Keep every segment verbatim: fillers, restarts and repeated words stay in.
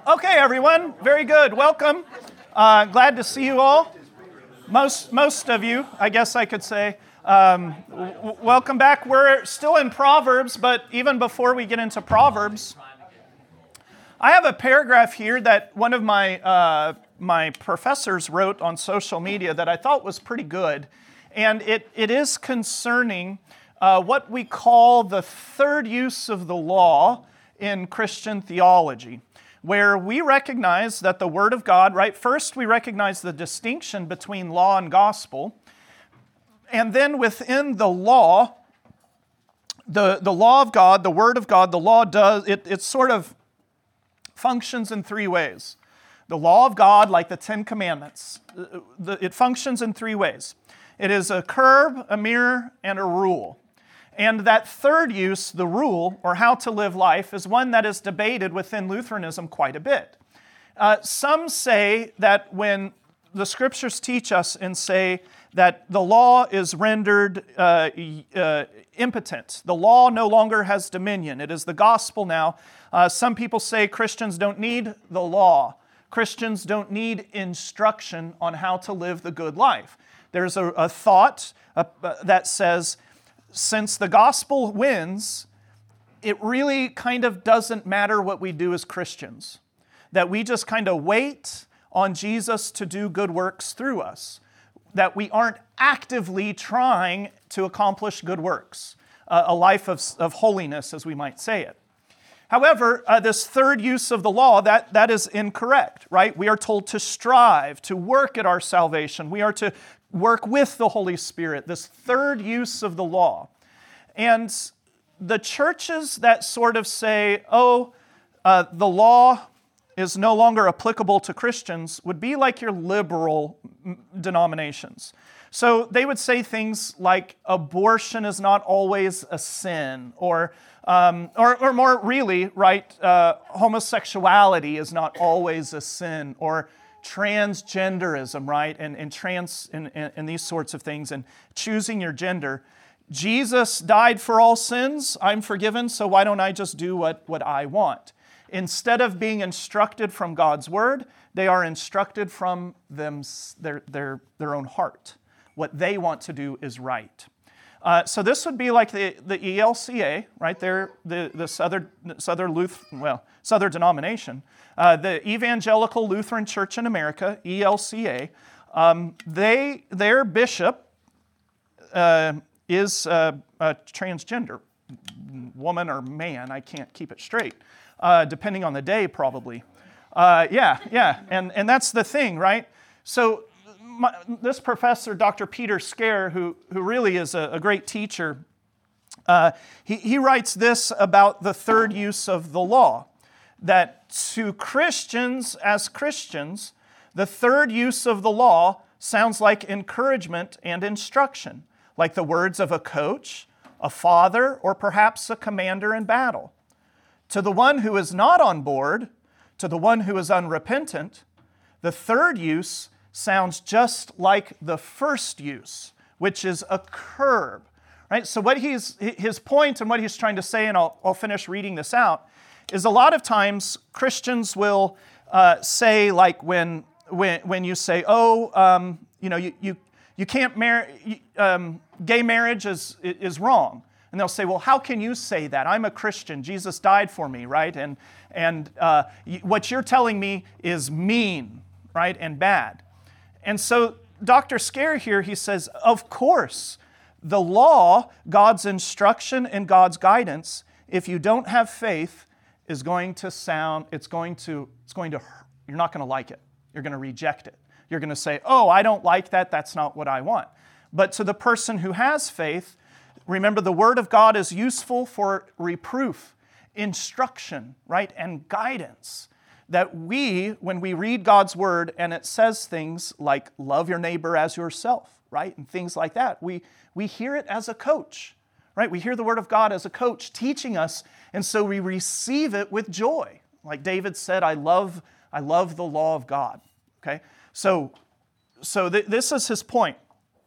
Okay, everyone. Very good. Welcome. Uh, glad to see you all. Most most of you, I guess I could say. Um, w- welcome back. We're still in Proverbs, but even before we get into Proverbs, I have a paragraph here that one of my uh, my professors wrote on social media that I thought was pretty good, and it it is concerning uh, what we call the third use of the law in Christian theology, where we recognize that the Word of God, right, first we recognize the distinction between law and gospel, and then within the law, the, the law of God, the Word of God, the law does, it, it sort of functions in three ways. The law of God, like the Ten Commandments, it functions in three ways. It is a curb, a mirror, and a rule. And that third use, the rule, or how to live life, is one that is debated within Lutheranism quite a bit. Uh, some say that when the Scriptures teach us and say that the law is rendered uh, uh, impotent, the law no longer has dominion, it is the gospel now. Uh, some people say Christians don't need the law. Christians don't need instruction on how to live the good life. There's a, a thought uh, that says, since the gospel wins, it really kind of doesn't matter what we do as Christians. That we just kind of wait on Jesus to do good works through us. That we aren't actively trying to accomplish good works. Uh, a life of, of holiness, as we might say it. However, uh, this third use of the law, that, that is incorrect, right? We are told to strive, to work at our salvation. We are to work with the Holy Spirit, this third use of the law. And the churches that sort of say, oh, uh, the law is no longer applicable to Christians would be like your liberal denominations. So they would say things like abortion is not always a sin, or um, or, or more really, right, uh, homosexuality is not always a sin, or transgenderism, right, and, and trans and, and, and these sorts of things, and choosing your gender. Jesus died for all sins, I'm forgiven, so why don't I just do what, what I want? Instead of being instructed from God's Word, they are instructed from them, their, their, their own heart. What they want to do is right. Uh, so this would be like the, the E L C A, right there, the, the Southern, Southern Lutheran, well, Southern denomination, uh, the Evangelical Lutheran Church in America, E L C A, um, they, their bishop uh, is uh, a transgender, woman or man, I can't keep it straight, uh, depending on the day probably. Uh, yeah, yeah, and, and that's the thing, right? So My, this professor, Doctor Peter Scare, who, who really is a, a great teacher, uh, he, he writes this about the third use of the law, that to Christians as Christians, the third use of the law sounds like encouragement and instruction, like the words of a coach, a father, or perhaps a commander in battle. To the one who is not on board, to the one who is unrepentant, the third use sounds just like the first use, which is a curb, right? So what he's, his point and what he's trying to say, and I'll, I'll finish reading this out, is a lot of times Christians will uh, say, like when, when, when you say, oh, um, you know, you, you, you can't marry, um, gay marriage is, is wrong. And they'll say, well, how can you say that? I'm a Christian. Jesus died for me, right? And, and uh, what you're telling me is mean, right, and bad. And so Doctor Scare here, he says, of course, the law, God's instruction and God's guidance, if you don't have faith, is going to sound, it's going to, it's going to, you're not going to like it. You're going to reject it. You're going to say, oh, I don't like that. That's not what I want. But to the person who has faith, remember the Word of God is useful for reproof, instruction, right, and guidance. That we, when we read God's Word and it says things like love your neighbor as yourself, right? And things like that, we, we hear it as a coach, right? We hear the Word of God as a coach teaching us, and so we receive it with joy. Like David said, I love, I love the law of God, okay? So, so th- this is his point.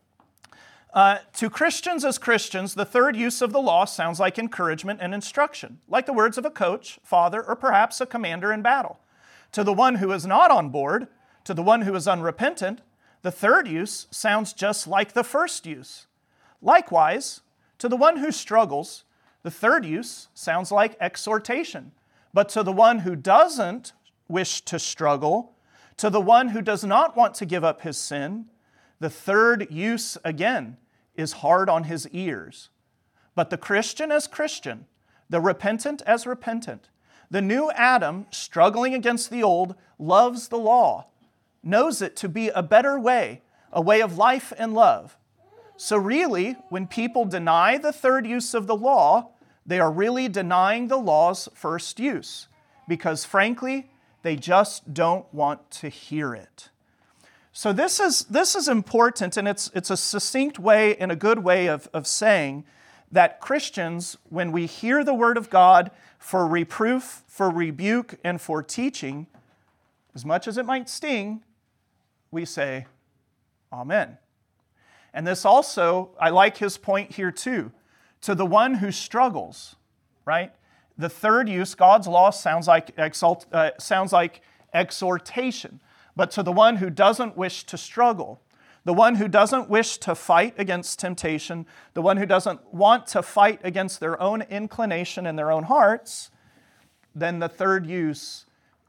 Uh, to Christians as Christians, the third use of the law sounds like encouragement and instruction, like the words of a coach, father, or perhaps a commander in battle. To the one who is not on board, to the one who is unrepentant, the third use sounds just like the first use. Likewise, to the one who struggles, the third use sounds like exhortation. But to the one who doesn't wish to struggle, to the one who does not want to give up his sin, the third use again is hard on his ears. But the Christian as Christian, the repentant as repentant, the new Adam struggling against the old, loves the law, knows it to be a better way, a way of life and love. So really, when people deny the third use of the law, they are really denying the law's first use, because frankly, they just don't want to hear it. So this is, this is important, and it's, it's a succinct way and a good way of, of saying that Christians, when we hear the Word of God for reproof, for rebuke, and for teaching, as much as it might sting, we say, Amen. And this also, I like his point here too, to the one who struggles, right? The third use, God's law, sounds like exalt, uh, sounds like exhortation. But to the one who doesn't wish to struggle, the one who doesn't wish to fight against temptation, the one who doesn't want to fight against their own inclination in their own hearts, then the third use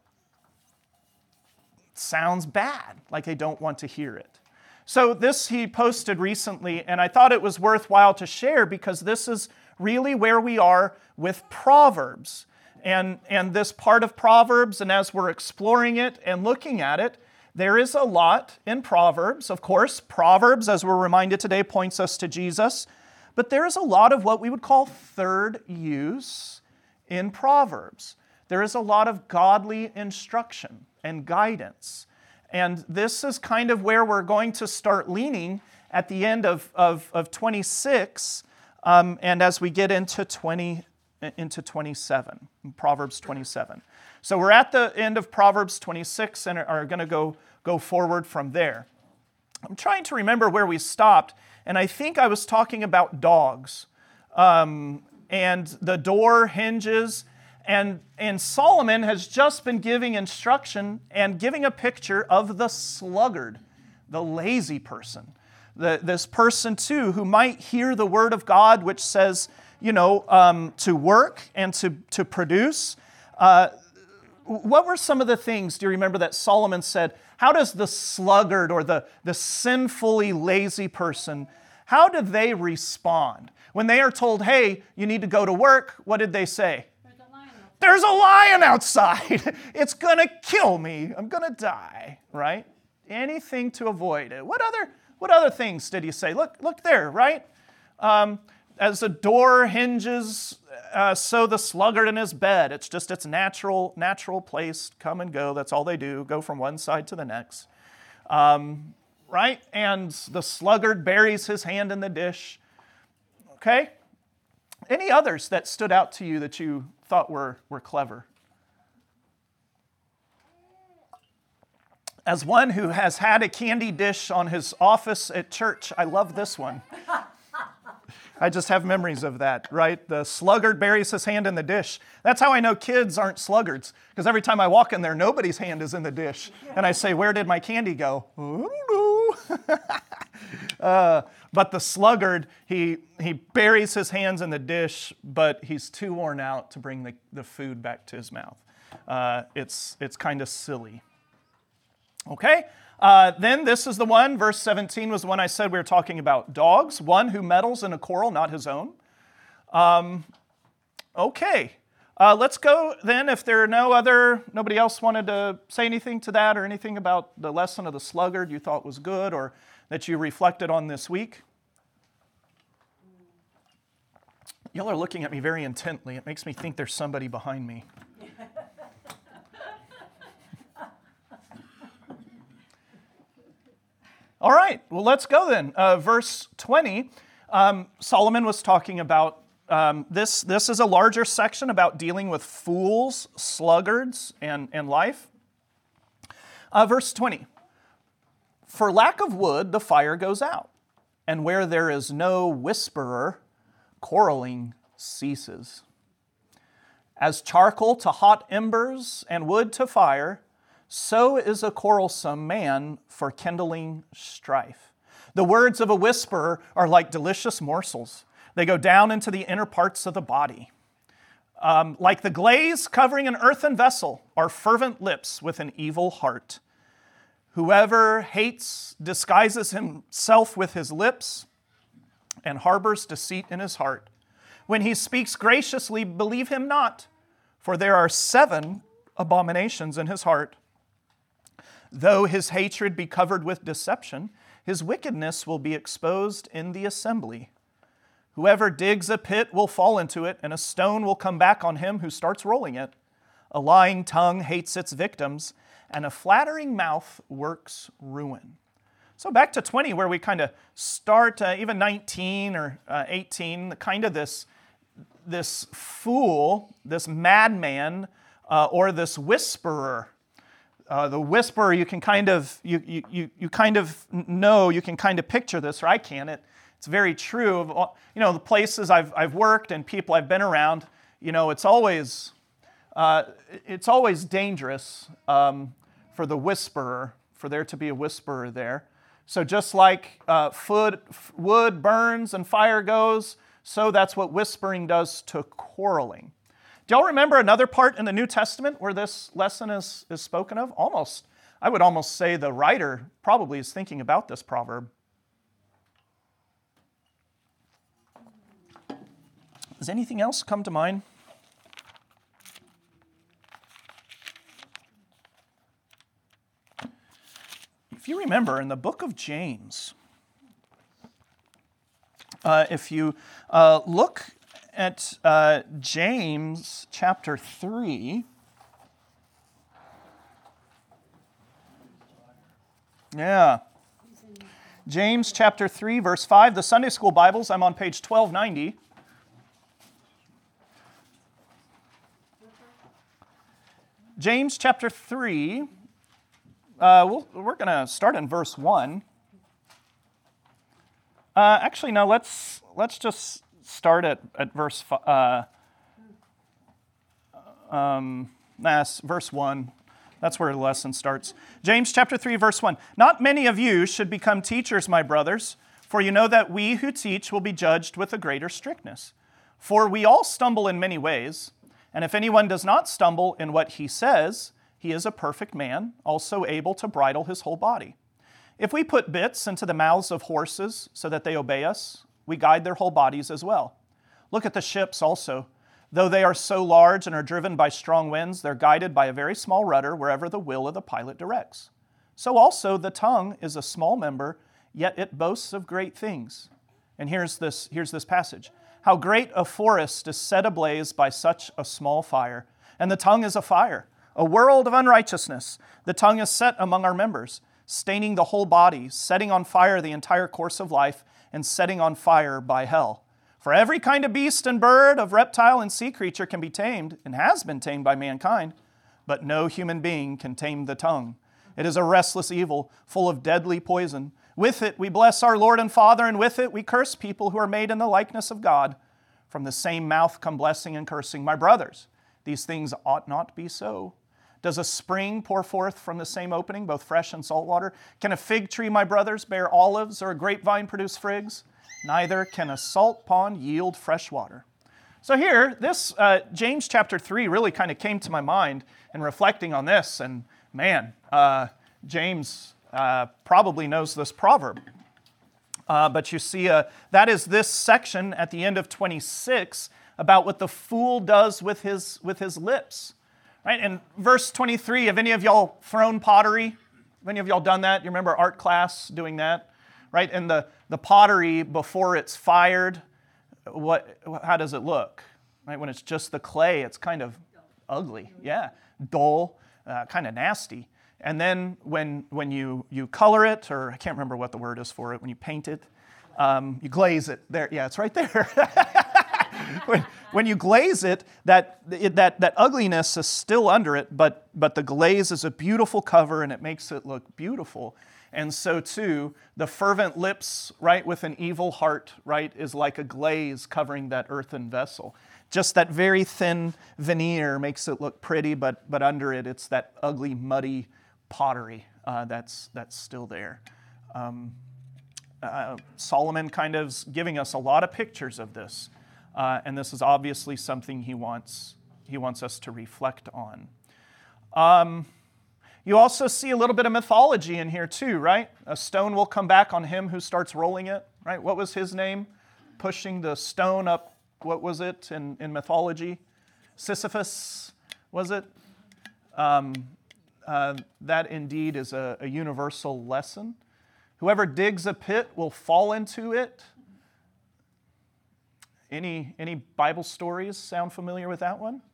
sounds bad, like they don't want to hear it. So this he posted recently, and I thought it was worthwhile to share because this is really where we are with Proverbs. And, and this part of Proverbs, and as we're exploring it and looking at it, there is a lot in Proverbs. Of course, Proverbs, as we're reminded today, points us to Jesus. But there is a lot of what we would call third use in Proverbs. There is a lot of godly instruction and guidance. And this is kind of where we're going to start leaning at the end of, of, of twenty-six, um, and as we get into twenty, into twenty-seven, Proverbs twenty-seven. So we're at the end of Proverbs twenty-six and are going to go, go forward from there. I'm trying to remember where we stopped, and I think I was talking about dogs um, and the door hinges. And, and Solomon has just been giving instruction and giving a picture of the sluggard, the lazy person. The, this person, too, who might hear the word of God, which says, you know, um, to work and to, to produce. Uh, what were some of the things, do you remember, that Solomon said? How does the sluggard or the, the sinfully lazy person, how do they respond? When they are told, hey, you need to go to work, what did they say? There's a lion outside. It's going to kill me. I'm going to die, right? Anything to avoid it. What other, what other things did he say? Look, look there, right? Um, as the door hinges, uh, so the sluggard in his bed. It's just its natural, natural place. Come and go. That's all they do. Go from one side to the next. Um, right? And the sluggard buries his hand in the dish. Okay? Any others that stood out to you that you thought were, were clever? As one who has had a candy dish on his office at church, I love this one. I just have memories of that, right? The sluggard buries his hand in the dish. That's how I know kids aren't sluggards, because every time I walk in there, nobody's hand is in the dish. And I say, where did my candy go? I don't know. uh, but the sluggard, he, he buries his hands in the dish, but he's too worn out to bring the, the food back to his mouth. Uh, it's, it's kind of silly. Okay? Uh, then this is the one, verse seventeen was the one I said we were talking about. Dogs, one who meddles in a quarrel not his own. Um, okay. Uh, let's go then, if there are no other, nobody else wanted to say anything to that or anything about the lesson of the sluggard you thought was good or that you reflected on this week. Y'all are looking at me very intently. It makes me think there's somebody behind me. All right, well, let's go then. Uh, verse twenty, um, Solomon was talking about, um, this This is a larger section about dealing with fools, sluggards, and, and life. Uh, verse twenty, for lack of wood, the fire goes out, and where there is no whisperer, quarreling ceases. As charcoal to hot embers and wood to fire, so is a quarrelsome man for kindling strife. The words of a whisperer are like delicious morsels. They go down into the inner parts of the body. Um, like the glaze covering an earthen vessel are fervent lips with an evil heart. Whoever hates disguises himself with his lips and harbors deceit in his heart. When he speaks graciously, believe him not, for there are seven abominations in his heart. Though his hatred be covered with deception, his wickedness will be exposed in the assembly. Whoever digs a pit will fall into it, and a stone will come back on him who starts rolling it. A lying tongue hates its victims, and a flattering mouth works ruin. So back to twenty, where we kind of start, uh, even nineteen or uh, eighteen, kind of this, this fool, this madman, uh, or this whisperer. Uh, the whisperer, you can kind of, you, you, you, you kind of know, you can kind of picture this, or I can. It, it's very true. Of all, you know, the places I've, I've worked and people I've been around, you know, it's always, uh, it's always dangerous um, for the whisperer, for there to be a whisperer there. So just like uh, food, wood burns and fire goes, so that's what whispering does to quarreling. Do y'all remember another part in the New Testament where this lesson is, is spoken of? Almost, I would almost say the writer probably is thinking about this proverb. Does anything else come to mind? If you remember, in the book of James, uh, if you uh, look at uh, James chapter three, yeah, James chapter three, verse five, the Sunday School Bibles, I'm on page twelve ninety. James chapter three, uh, we'll, we're going to start in verse one. Uh, actually, no, let's let's just start at, at verse uh, um, that's verse one. That's where the lesson starts. James chapter three, verse one. Not many of you should become teachers, my brothers, for you know that we who teach will be judged with a greater strictness. For we all stumble in many ways. And if anyone does not stumble in what he says, he is a perfect man, also able to bridle his whole body. If we put bits into the mouths of horses so that they obey us, we guide their whole bodies as well. Look at the ships also. Though they are so large and are driven by strong winds, they're guided by a very small rudder wherever the will of the pilot directs. So also the tongue is a small member, yet it boasts of great things. And here's this, here's this passage. How great a forest is set ablaze by such a small fire. And the tongue is a fire, a world of unrighteousness. The tongue is set among our members, staining the whole body, setting on fire the entire course of life, and setting on fire by hell. For every kind of beast and bird, of reptile and sea creature can be tamed, and has been tamed by mankind, but no human being can tame the tongue. It is a restless evil, full of deadly poison. With it we bless our Lord and Father, and with it we curse people who are made in the likeness of God. From the same mouth come blessing and cursing. My brothers, these things ought not be so. Does a spring pour forth from the same opening, both fresh and salt water? Can a fig tree, my brothers, bear olives, or a grapevine produce figs? Neither can a salt pond yield fresh water. So here, this uh, James chapter three really kind of came to my mind in reflecting on this. And man, uh, James uh, probably knows this proverb. Uh, but you see, uh, that is this section at the end of twenty-six about what the fool does with his with his lips. Right? In verse twenty-three, have any of y'all thrown pottery? Have any of y'all done that? You remember art class doing that? Right? And the, the pottery, before it's fired, what? how does it look? Right? When it's just the clay, it's kind of ugly. Yeah, dull, uh, kind of nasty. And then when when you, you color it, or I can't remember what the word is for it, when you paint it, um, you glaze it. There, yeah, it's right there. when, when you glaze it, that, it, that, that ugliness is still under it, but, but the glaze is a beautiful cover and it makes it look beautiful. And so too, the fervent lips, right, with an evil heart, right, is like a glaze covering that earthen vessel. just that very thin veneer makes it look pretty, but, but under it, it's that ugly, muddy pottery uh, that's, that's still there. Um, uh, Solomon kind of is giving us a lot of pictures of this, uh, and this is obviously something he wants, he wants us to reflect on. Um, you also see a little bit of mythology in here too, right? A stone will come back on him who starts rolling it, right? What was his name? Pushing the stone up, what was it in, in mythology? Sisyphus, was it? Um, uh, that indeed is a, a universal lesson. Whoever digs a pit will fall into it. Any, any Bible stories sound familiar with that one?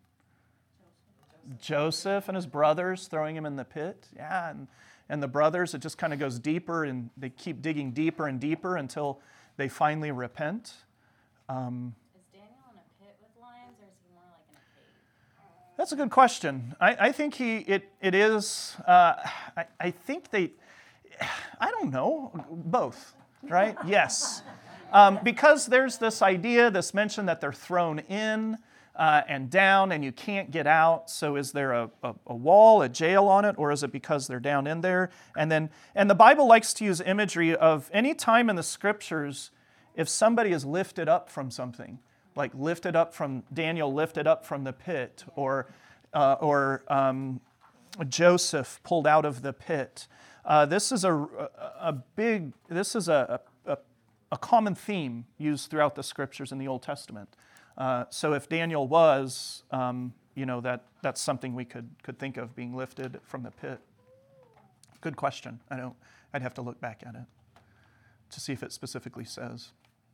Joseph and his brothers throwing him in the pit. Yeah, and, and the brothers, it just kind of goes deeper, and they keep digging deeper and deeper until they finally repent. Um, is Daniel in a pit with lions, or is he more like in a cave? That's a good question. I, I think he it it is. Uh, I, I think they. I don't know. Both, right? Yes, um, because there's this idea, this mention that they're thrown in. Uh, and down, and you can't get out. So is there a, a, a wall, a jail on it, or is it because they're down in there? And then, and the Bible likes to use imagery of any time in the Scriptures, if somebody is lifted up from something, like lifted up from Daniel, lifted up from the pit, or uh, or um, Joseph pulled out of the pit. Uh, this is a, a, a big. This is a, a a common theme used throughout the Scriptures in the Old Testament. Uh, so if Daniel was, um, you know, that that's something we could could think of, being lifted from the pit. Good question. I don't. I'd have to look back at it to see if it specifically says.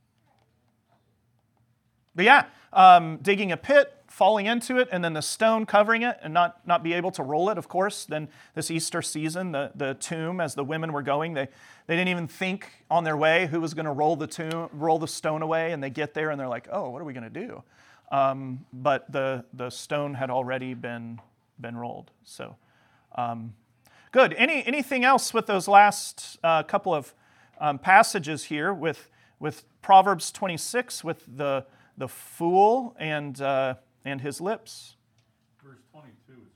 But yeah, um, digging a pit, falling into it, and then the stone covering it, and not not be able to roll it. Of course, then this Easter season, the the tomb, as the women were going, they they didn't even think on their way who was going to roll the tomb, roll the stone away, and they get there and they're like, oh, what are we going to do? Um, but the the stone had already been been rolled. So um, good. Any anything else with those last uh, couple of um, passages here with with Proverbs twenty-six, with the the fool and uh, and his lips? Verse twenty-two is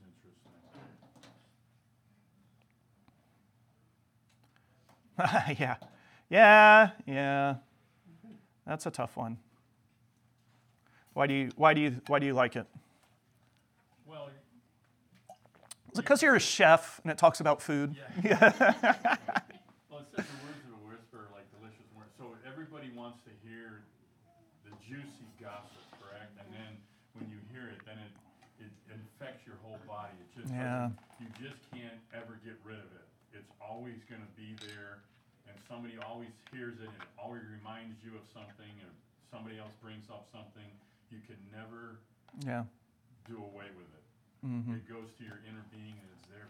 interesting. yeah, yeah, yeah. That's a tough one. Why do you why do you why do you like it? Well, is it because you're a chef and it talks about food? Yeah. Well, it says the words of a whisper like delicious words. So everybody wants to hear the juicy gossip, correct? And then when you hear it, then it, it infects your whole body. It just yeah. You just can't ever get rid of it. It's always going to be there, and somebody always hears it, and it always reminds you of something, or somebody else brings up something. You can never yeah. do away with it. Mm-hmm. It goes to your inner being, and it's there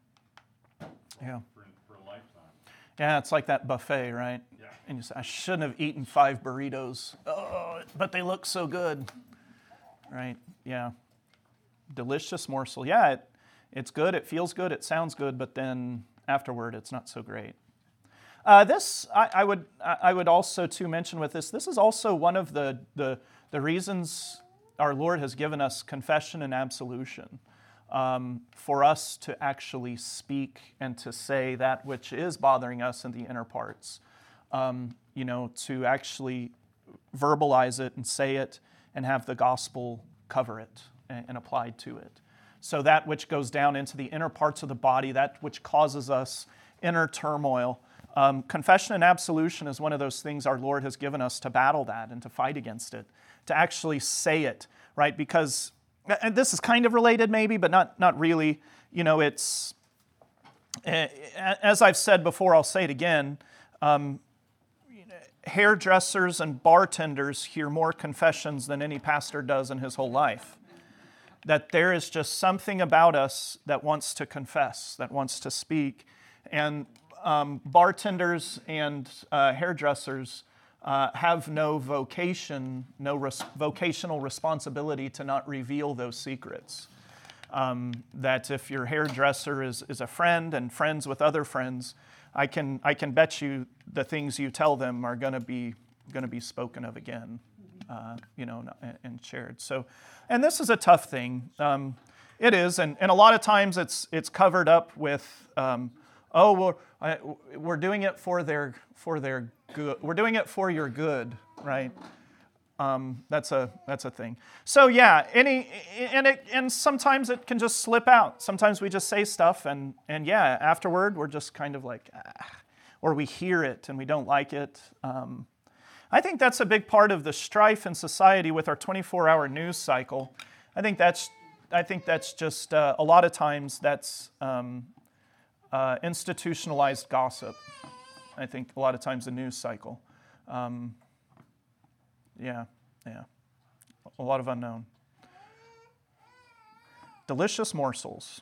for, yeah. for, for a lifetime. Yeah, it's like that buffet, right? Yeah. And you say, I shouldn't have eaten five burritos. Oh, but they look so good. Right? Yeah. Delicious morsel. Yeah, it, it's good. It feels good. It sounds good. But then afterward, it's not so great. Uh, this, I, I would I would also, too, mention with this, this is also one of the, the, the reasons our Lord has given us confession and absolution. Um, for us to actually speak and to say that which is bothering us in the inner parts. Um, you know, to actually verbalize it and say it and have the gospel cover it and, and applied to it. So that which goes down into the inner parts of the body, that which causes us inner turmoil. Um, confession and absolution is one of those things our Lord has given us to battle that and to fight against it, to actually say it, right? Because and this is kind of related maybe, but not, not really. You know, it's, as I've said before, I'll say it again, um, hairdressers and bartenders hear more confessions than any pastor does in his whole life. That there is just something about us that wants to confess, that wants to speak. And um, bartenders and uh, hairdressers Uh, have no vocation, no res- vocational responsibility to not reveal those secrets. Um, that if your hairdresser is, is a friend and friends with other friends, I can I can bet you the things you tell them are going to be going to be spoken of again. uh, you know, and, and shared. So, and this is a tough thing. Um, it is, and, and a lot of times it's it's covered up with, um, oh, well, I, we're doing it for their for their good. We're doing it for your good, right? Um, that's a that's a thing. So yeah, any and it and sometimes it can just slip out. Sometimes we just say stuff, and and yeah, afterward we're just kind of like, ah, or we hear it and we don't like it. Um, I think that's a big part of the strife in society with our twenty-four hour news cycle. I think that's I think that's just uh, a lot of times that's um, uh, institutionalized gossip. I think a lot of times the news cycle. Um, Yeah, yeah. A lot of unknown. Delicious morsels.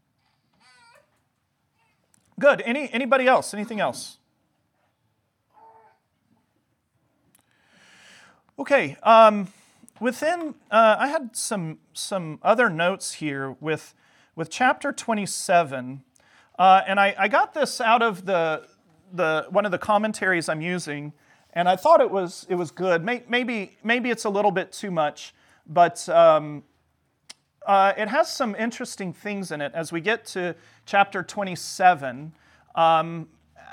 Good. Any anybody else? Anything else? Okay. Um, within, uh, I had some some other notes here with with chapter twenty-seven, uh, and I, I got this out of the the one of the commentaries I'm using. And I thought it was it was good. Maybe maybe it's a little bit too much, but um, uh, it has some interesting things in it. As we get to chapter twenty-seven, um,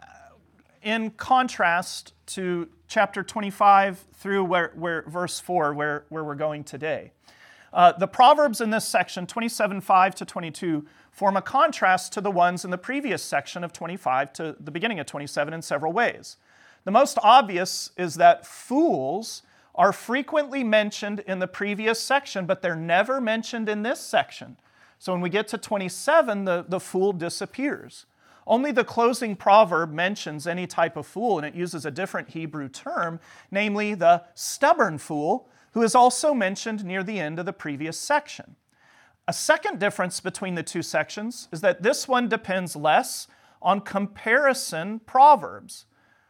in contrast to chapter twenty-five through where, where verse four, where, where we're going today. Uh, the Proverbs in this section, twenty-seven, five to twenty-two, form a contrast to the ones in the previous section of twenty-five to the beginning of twenty-seven in several ways. The most obvious is that fools are frequently mentioned in the previous section, but they're never mentioned in this section. So when we get to twenty-seven, the, the fool disappears. Only the closing proverb mentions any type of fool, and it uses a different Hebrew term, namely the stubborn fool, who is also mentioned near the end of the previous section. A second difference between the two sections is that this one depends less on comparison proverbs.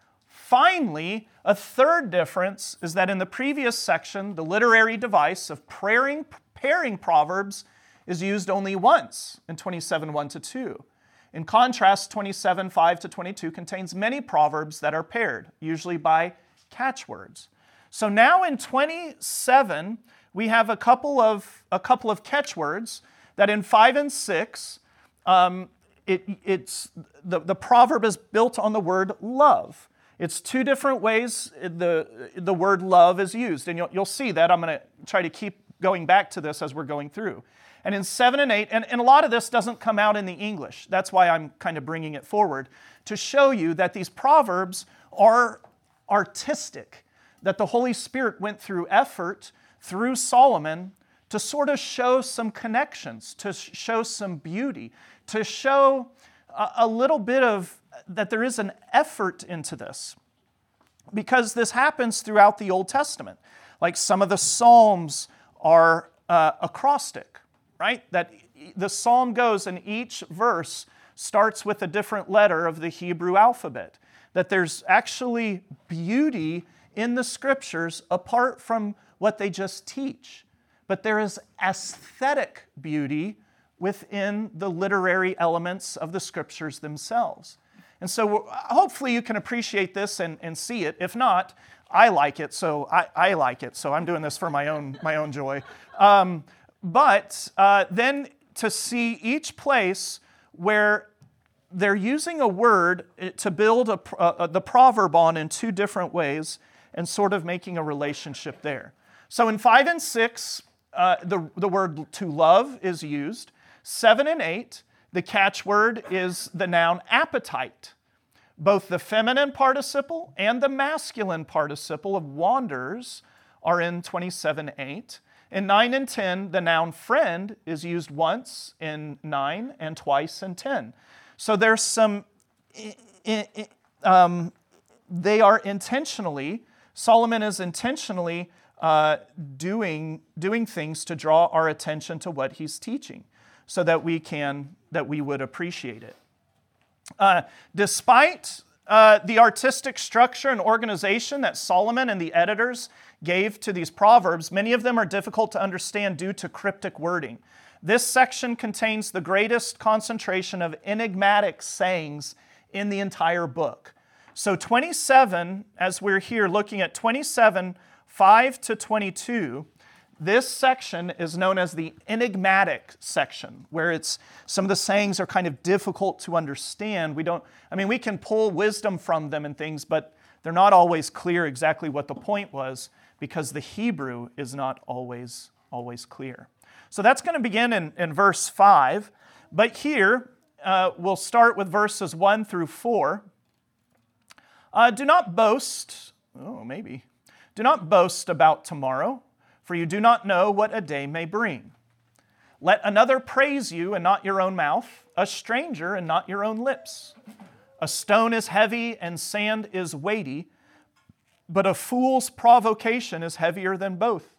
Finally, a third difference is that in the previous section, the literary device of pairing, pairing proverbs is used only once in twenty-seven, one to two. In contrast, twenty-seven, five to twenty-two contains many proverbs that are paired, usually by catchwords. So now in twenty-seven, we have a couple of, a couple of catchwords that in five and six, um, it, it's, the, the proverb is built on the word love. It's two different ways the, the word love is used, and you'll, you'll see that. I'm going to try to keep going back to this as we're going through. And in seven and eight, and, and a lot of this doesn't come out in the English. That's why I'm kind of bringing it forward, to show you that these proverbs are artistic, that the Holy Spirit went through effort through Solomon to sort of show some connections, to show some beauty, to show a, a little bit of that there is an effort into this, because this happens throughout the Old Testament. Like some of the Psalms are uh, acrostic, right? That the Psalm goes and each verse starts with a different letter of the Hebrew alphabet. That there's actually beauty in the Scriptures apart from what they just teach. But there is aesthetic beauty within the literary elements of the Scriptures themselves. And so hopefully you can appreciate this and, and see it. If not, I like it, so I, I like it. So I'm doing this for my own, my own joy. Um, but uh, then to see each place where they're using a word to build a, uh, the proverb on in two different ways and sort of making a relationship there. So in five and six, uh, the, the word to love is used. Seven and eight, the catchword is the noun appetite. Both the feminine participle and the masculine participle of wanders are in twenty-seven eight. In nine and ten, the noun friend is used once in nine and twice in ten. So there's some, um, they are intentionally, Solomon is intentionally uh, doing, doing things to draw our attention to what he's teaching, so that we can, that we would appreciate it. Uh, despite uh, the artistic structure and organization that Solomon and the editors gave to these proverbs, many of them are difficult to understand due to cryptic wording. This section contains the greatest concentration of enigmatic sayings in the entire book. So twenty-seven, as we're here looking at twenty-seven, five to twenty-two, this section is known as the enigmatic section, where it's some of the sayings are kind of difficult to understand. We don't, I mean, we can pull wisdom from them and things, but they're not always clear exactly what the point was because the Hebrew is not always, always clear. So that's going to begin in, in verse five, but here uh, we'll start with verses one through four. Uh, do not boast, oh, maybe, do not boast about tomorrow, for you do not know what a day may bring. Let another praise you and not your own mouth, a stranger and not your own lips. A stone is heavy and sand is weighty, but a fool's provocation is heavier than both.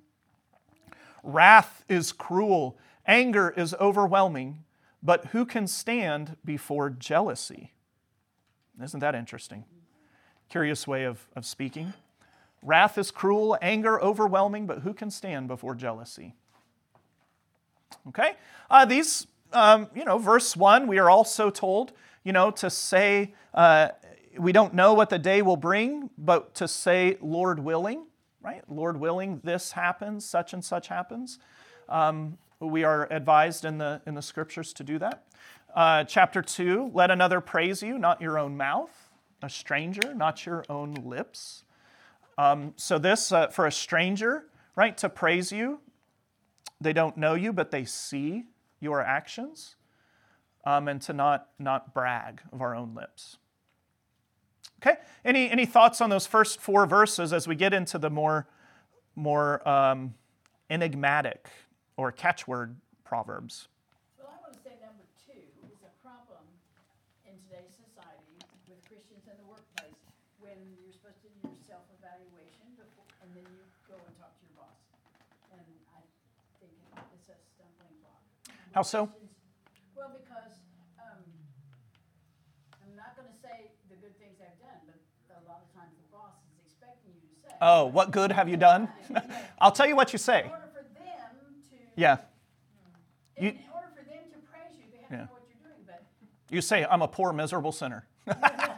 Wrath is cruel, anger is overwhelming, but who can stand before jealousy? Isn't that interesting? Curious way of, of speaking. Wrath is cruel, anger overwhelming, but who can stand before jealousy? Okay, uh, these, um, you know, verse one, we are also told, you know, to say, uh, we don't know what the day will bring, but to say, Lord willing, right? Lord willing, this happens, such and such happens. Um, we are advised in the, in the scriptures to do that. Uh, chapter two, let another praise you, not your own mouth, a stranger, not your own lips. Um, so this, uh, for a stranger, right, to praise you, they don't know you, but they see your actions, um, and to not, not brag of our own lips. Okay, any, any thoughts on those first four verses as we get into the more, more um, enigmatic or catchword proverbs? Well, I want to say number two is a problem in today's society with Christians in the workplace when you're supposed to do your self-evaluation before, and then you go and talk to your boss. And I think it's a stumbling block. How so? Well, because um, I'm not going to say the good things I've done, but a lot of times the boss is expecting you to say. Oh, what good have you done? I'll tell you what you say. In order for them to, Yeah. in, You, in order for them to praise you, they have Yeah. to know what you're doing. But you say, I'm a poor, miserable sinner. But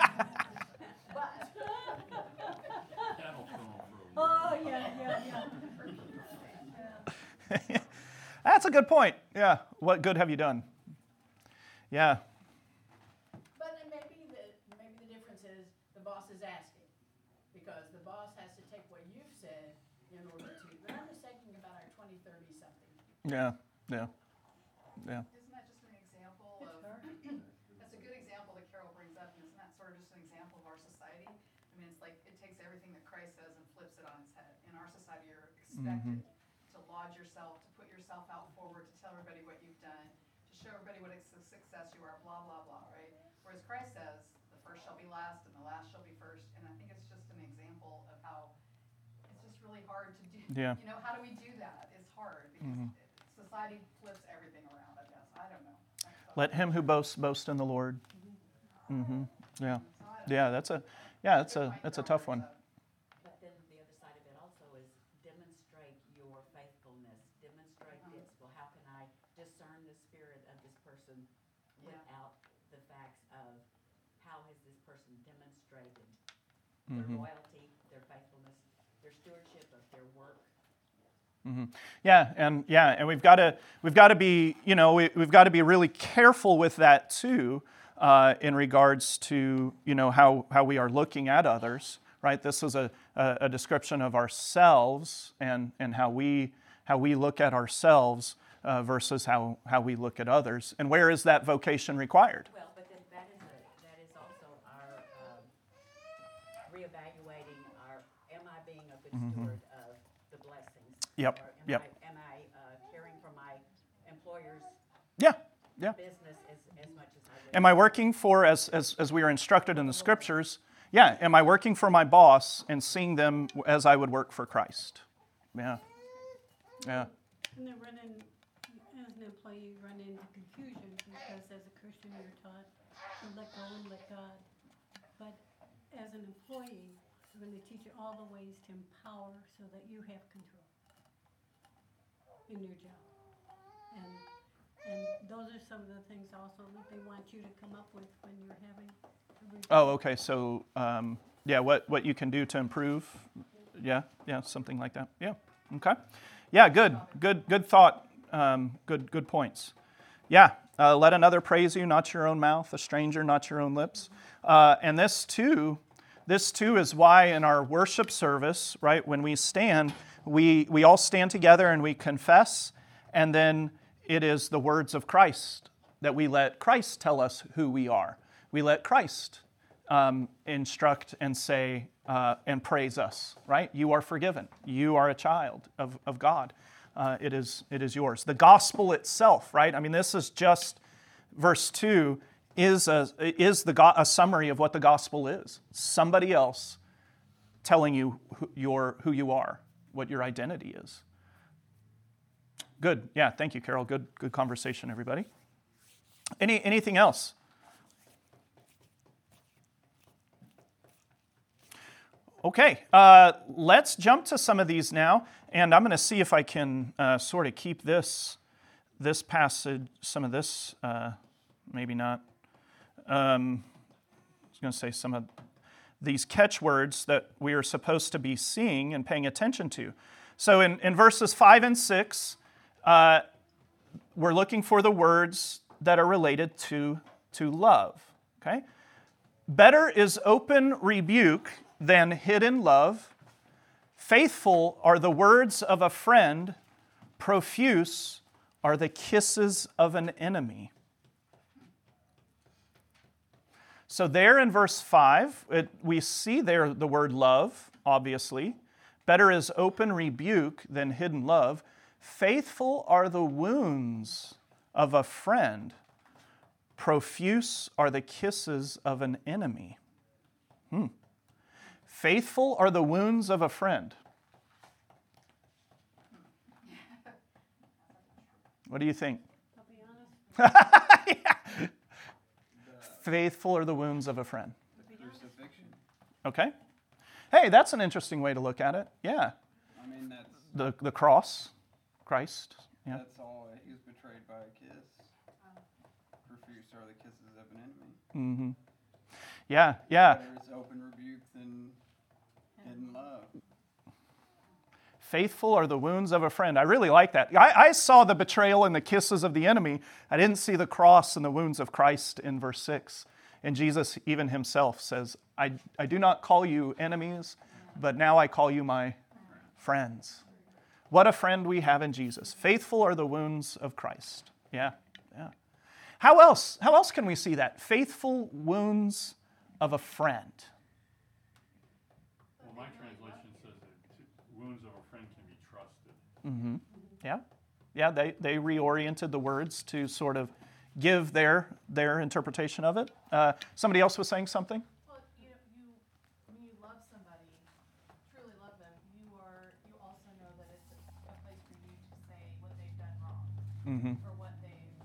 That'll throw 'em for a loop. oh yeah, yeah, yeah. That's a good point. Yeah. What good have you done? Yeah. But then maybe the maybe the difference is the boss is asking, because the boss has to take what you've said in order to. But I'm just thinking about our twenty thirty something. Yeah. Yeah. Yeah. Isn't that just an example It's of, hard. that's a good example that Carol brings up, and isn't that sort of just an example of our society? I mean, it's like, it takes everything that Christ says and flips it on its head. In our society, you're expected to laud yourself, to put yourself out forward, to tell everybody what you've done, to show everybody what a su- success you are, blah, blah, blah, right? Whereas Christ says, the first shall be last and the last shall be first, and I think it's just an example of how it's just really hard to do. Yeah. You know, how do we do that? It's hard, because society flips everything around, I guess. I don't know. That's Let him who boasts boast in the Lord. Mm-hmm. Yeah. so I don't Yeah. That's a. Yeah. That's know. a. That's a tough one. But then the other side of it also is demonstrate your faithfulness. Demonstrate this. Well, how can I discern the spirit of this person Yeah. without the facts of how has this person demonstrated their Mhm. loyalty, their faithfulness, their stewardship of their work? Mhm. Yeah, and yeah, and we've got to we've got to be you know we, we've got to be really careful with that too, uh, in regards to you know how how we are looking at others. Right, this is a, a, a description of ourselves and and how we how we look at ourselves uh, versus how how we look at others. And where is that vocation required? Well, but then that is a, that is also our um, reevaluating our, am I being a good steward of the blessings? Yep, Or am yep. I, am I uh, caring for my employer's Yeah, yeah. business as, as much as I would? Am I working for, as, as, as we are instructed in the scriptures, yeah, am I working for my boss and seeing them as I would work for Christ? Yeah, yeah, And then run in, as an employee, you run into confusion because as a Christian, you're taught to let go and let God. But as an employee, when they teach you all the ways to empower so that you have control in your job. And, and those are some of the things also that they want you to come up with when you're having a review. Oh, okay, so, um, yeah, what, what you can do to improve? Yeah, yeah, something like that. Yeah, okay. Yeah, good, good, good thought. Um, good, good points. Yeah, uh, let another praise you, not your own mouth, a stranger, not your own lips. Uh, and this too, this too is why in our worship service, right, when we stand, we, we all stand together and we confess, and then it is the words of Christ that we let Christ tell us who we are. We let Christ um, instruct and say uh, and praise us, right? You are forgiven. You are a child of, of God. Uh, it is, it is yours. The gospel itself, right? I mean, this is just, verse two is a, is the go- a summary of what the gospel is. Somebody else telling you who, your, who you are, what your identity is. Good. Yeah, thank you, Carol. Good, good conversation, everybody. Any anything else? Okay, uh, let's jump to some of these now, and I'm going to see if I can uh, sort of keep this this passage, some of this, uh, maybe not. Um, I was going to say some of these catchwords that we are supposed to be seeing and paying attention to. So in, in verses five and six, uh, we're looking for the words that are related to, to love. Okay? Better is open rebuke than hidden love. Faithful are the words of a friend. Profuse are the kisses of an enemy. So there in verse five, it, we see there the word love, obviously. Better is open rebuke than hidden love. Faithful are the wounds of a friend. Profuse are the kisses of an enemy. Hmm. Faithful are the wounds of a friend. What do you think? I'll be honest. Yeah. Faithful are the wounds of a friend. The crucifixion. Okay. Hey, that's an interesting way to look at it. Yeah. I mean, that's The the cross, Christ. Yeah. that's all. He was betrayed by a kiss. Profuse are the kisses of an enemy. Mm-hmm. Yeah, yeah. Better is open rebuke than hidden love. Faithful are the wounds of a friend. I really like that. I, I saw the betrayal and the kisses of the enemy. I didn't see the cross and the wounds of Christ in verse six. And Jesus even himself says, I, I do not call you enemies, but now I call you my friends. What a friend we have in Jesus. Faithful are the wounds of Christ. Yeah, yeah. How else? How else can we see that? Faithful wounds of a friend. Well, my translation says that wounds of a friend can be trusted. Mm-hmm. Yeah, yeah. They they reoriented the words to sort of give their their interpretation of it. Uh, somebody else was saying something. Well, you know, you when you love somebody, truly love them, you are you also know that it's a, a place for you to say what they've done wrong Mm-hmm. or what they've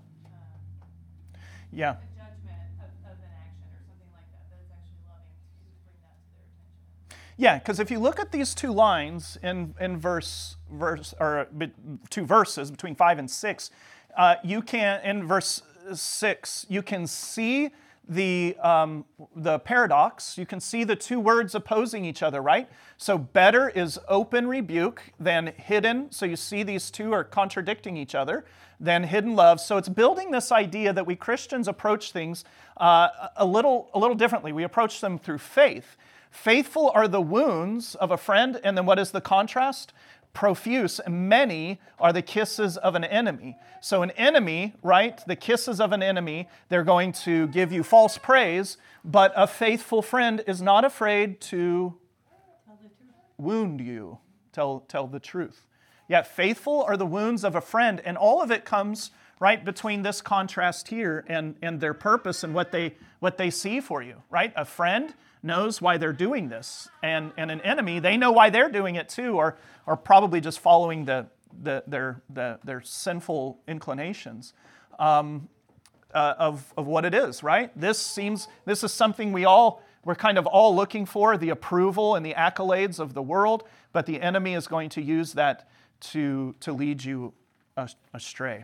um, Yeah. a judgment of, of an action or something like that. That it's actually loving to bring that to their attention. Yeah, because if you look at these two lines in, in verse verse or be- two verses between five and six, uh, you can in verse six you can see the um, the paradox. You can see the two words opposing each other, right? So better is open rebuke than hidden. So you see these two are contradicting each other. Than hidden love. So it's building this idea that we Christians approach things uh, a little a little differently. We approach them through faith. Faithful are the wounds of a friend, and then what is the contrast? Profuse, many are the kisses of an enemy. So an enemy, right, the kisses of an enemy, they're going to give you false praise, but a faithful friend is not afraid to Tell the truth. wound you, tell, tell the truth. Yet faithful are the wounds of a friend, and all of it comes right between this contrast here and, and their purpose and what they what they see for you, right? A friend knows why they're doing this, and, and an enemy, they know why they're doing it too, or or probably just following the, the their the, their sinful inclinations um, uh, of of what it is, right? This seems this is something we all we're kind of all looking for, the approval and the accolades of the world, but the enemy is going to use that to, to lead you astray.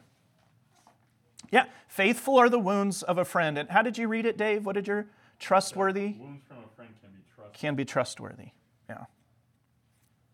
Yeah, faithful are the wounds of a friend. And how did you read it, Dave? What did your trustworthy? Wounds from a friend can be trusted. Can be trustworthy. Yeah.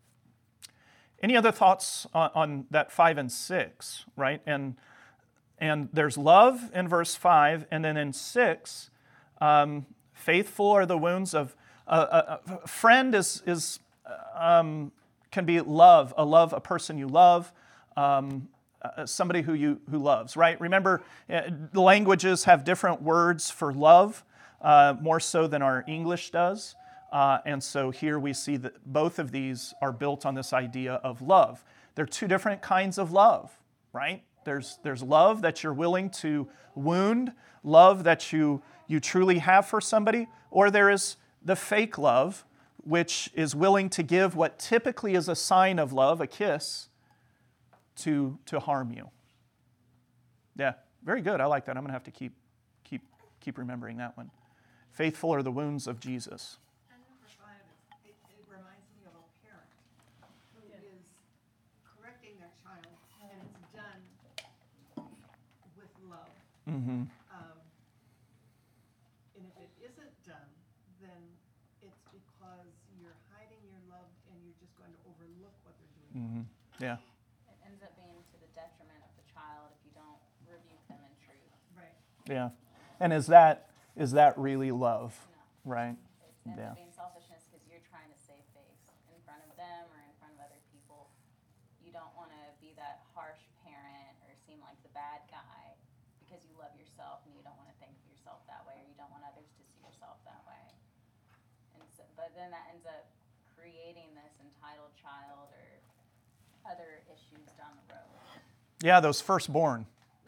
any other thoughts on, on that five and six, right? And and there's love in verse five, and then in six, um, faithful are the wounds of uh, a, a friend is is um, can be love, a love, a person you love. Um, Uh, somebody who you who loves, right? Remember, uh, the languages have different words for love, uh, more so than our English does. Uh, and so here we see that both of these are built on this idea of love. They're two different kinds of love, right? There's there's love that you're willing to wound, love that you you truly have for somebody, or there is the fake love, which is willing to give what typically is a sign of love, a kiss, to to harm you. Yeah, very good. I like that. I'm going to have to keep keep keep remembering that one. Faithful are the wounds of Jesus. And number five, it, it reminds me of a parent who is correcting their child, and it's done with love. Mm-hmm. Um, and if it isn't done, then it's because you're hiding your love and you're just going to overlook what they're doing. Mm-hmm. Yeah. It ends up being to the detriment of the child if you don't rebuke them in truth. Right. Yeah. And is that is that really love? No. Right? It ends Yeah. up being selfishness because you're trying to save face in front of them or in front of other people. You don't want to be that harsh parent or seem like the bad guy because you love yourself and you don't want to think of yourself that way, or you don't want others to see yourself that way. And so, but then that ends up creating this entitled child or other issues down the road. Yeah, those firstborn.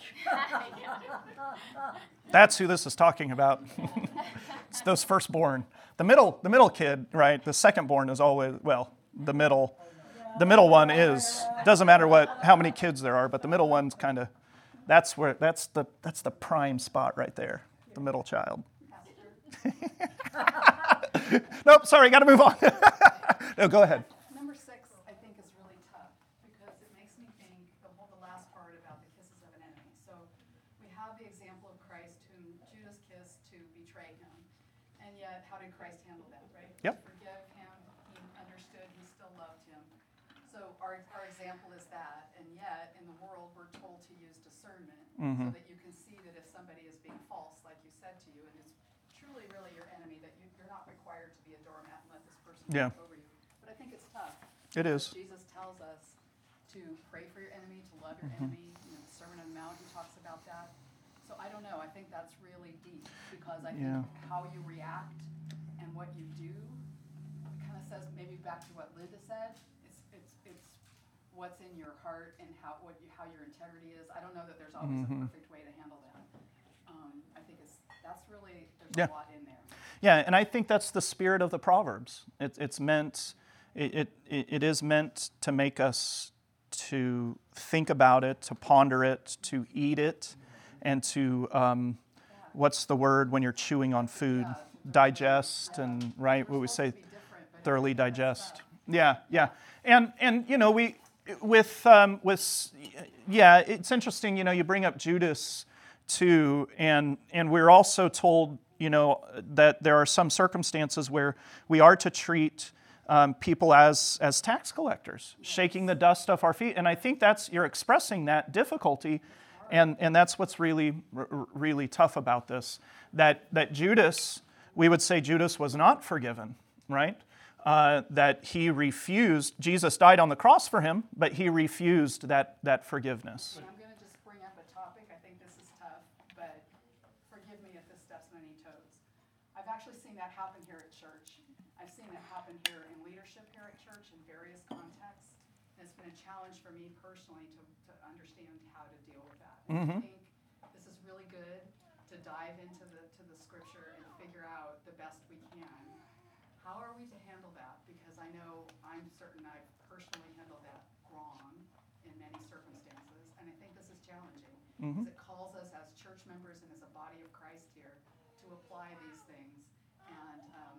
That's who this is talking about. It's those firstborn. The middle, the middle kid, right? The secondborn is always, well, the middle. The middle one is, doesn't matter what how many kids there are, but the middle one's kind of, that's where that's the that's the prime spot right there. The middle child. Nope, sorry, got to move on. No, go ahead. Number six, I think, is really tough because it makes me think the whole the last part about the kisses of an enemy. So we have the example of Christ whom Judas kissed to betray him. And yet, how did Christ handle that, right? Yep. To forgive him, he understood, he still loved him. So our, our example is that, and yet in the world we're told to use discernment Mhm. so that you can see that if somebody is being false, like you said to you, and it's truly really your enemy, that you, you're not required to be a doormat and let this person Yeah. walk over you. But I think it's tough. It is. Jesus tells us to pray for your enemy, to love your Mm-hmm. enemy. You know, the Sermon on the Mount, he talks about that. So I don't know. I think that's really deep because I Yeah. think how you react and what you do kind of says maybe back to what Linda said. It's it's it's what's in your heart and how what you, how your integrity is. I don't know that there's always Mhm. a perfect way to handle that. Um, I think it's that's really there's Yeah. a lot in there. Yeah, and I think that's the spirit of the Proverbs. It, it's meant, it, it, it is meant to make us to think about it, to ponder it, to eat it, and to, um, what's the word when you're chewing on food? Digest and, right, what we say, thoroughly digest. Yeah, yeah. And, and you know, we, with, um, with, yeah, it's interesting, you know, you bring up Judas too, and, and we're also told, you know, that there are some circumstances where we are to treat um, people as as tax collectors, shaking the dust off our feet. And I think that's, you're expressing that difficulty, and, and that's what's really, r- really tough about this. That, that Judas, we would say Judas was not forgiven, right? Uh, that he refused, Jesus died on the cross for him, but he refused that, that forgiveness. I'm going to just bring up a topic. I think this is tough, but forgive me if this steps on any toes. I've actually seen that happen here at church. I've seen it happen here in leadership here at church in various contexts. And it's been a challenge for me personally to, to understand how to deal with that. Mhm. I think this is really good to dive into the to the scripture and figure out the best we can. How are we to handle that? Because I know I'm certain I've personally handled that wrong in many circumstances, and I think this is challenging. Mhm. Because it calls us as church members and as a body of Christ here to apply these things, and um,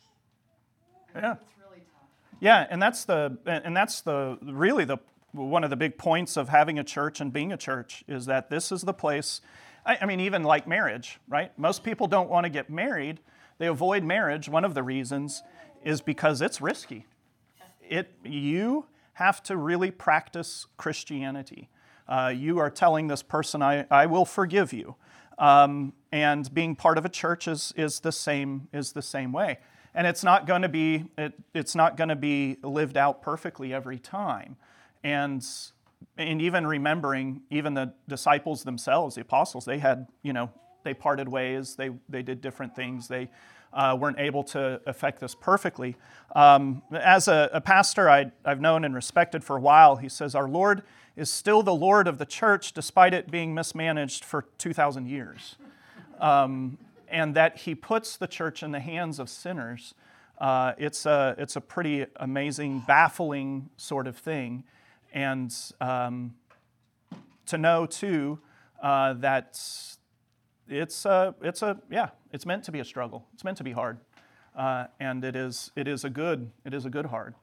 I Yeah. think it's really tough. Yeah, and that's the and that's the really the one of the big points of having a church and being a church is that this is the place. I, I mean, even like marriage, right? Most people don't want to get married. They avoid marriage. One of the reasons is because it's risky. It you have to really practice Christianity. Uh, you are telling this person, I, I will forgive you. Um, and being part of a church is, is, the same, is the same way. And it's not going to be it, it's not going to be lived out perfectly every time. And and even remembering, even the disciples themselves, the apostles, they had, you know, they parted ways, they they did different things, they uh, weren't able to effect this perfectly. Um, as a, a pastor I, I've known and respected for a while, he says, our Lord is still the Lord of the church despite it being mismanaged for two thousand years. Um, and that he puts the church in the hands of sinners. Uh, it's a it's a pretty amazing, baffling sort of thing. And um, to know, too, uh, that it's a, it's a, yeah, it's meant to be a struggle. It's meant to be hard. Uh, and it is, it is a good, it is a good hard.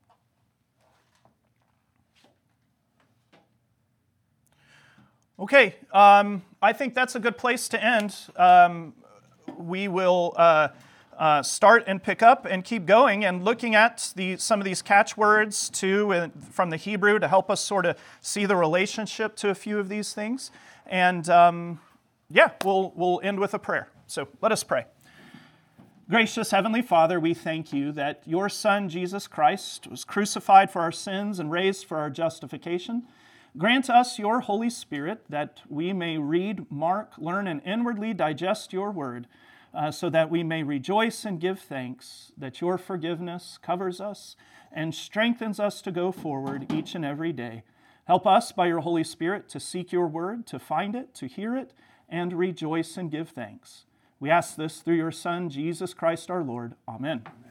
Okay, um, I think that's a good place to end. Um, we will uh, uh, start and pick up and keep going and looking at the, some of these catchwords too uh, from the Hebrew to help us sort of see the relationship to a few of these things. And um, yeah, we'll, we'll end with a prayer. So let us pray. Gracious Heavenly Father, we thank you that your Son, Jesus Christ, was crucified for our sins and raised for our justification. Grant us your Holy Spirit that we may read, mark, learn, and inwardly digest your word, uh, so that we may rejoice and give thanks that your forgiveness covers us and strengthens us to go forward each and every day. Help us by your Holy Spirit to seek your word, to find it, to hear it, and rejoice and give thanks. We ask this through your Son, Jesus Christ our Lord. Amen.